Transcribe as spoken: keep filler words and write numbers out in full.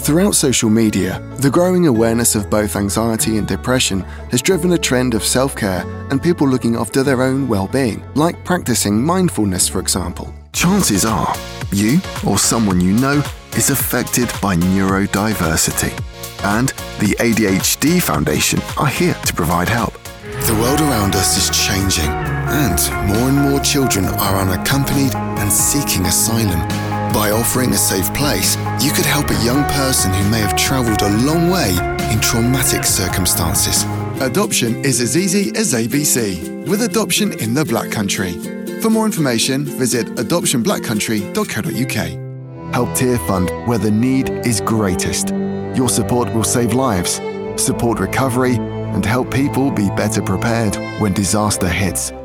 Throughout social media, the growing awareness of both anxiety and depression has driven a trend of self-care and people looking after their own well-being, like practicing mindfulness, for example. Chances are, you or someone you know is affected by neurodiversity. And the A D H D Foundation are here to provide help. The world around us is changing, and more and more children are unaccompanied and seeking asylum. By offering a safe place, you could help a young person who may have travelled a long way in traumatic circumstances. Adoption is as easy as A B C, with Adoption in the Black Country. For more information, visit adoption black country dot co dot U K. Help Tier Fund where the need is greatest. Your support will save lives, support recovery, and help people be better prepared when disaster hits.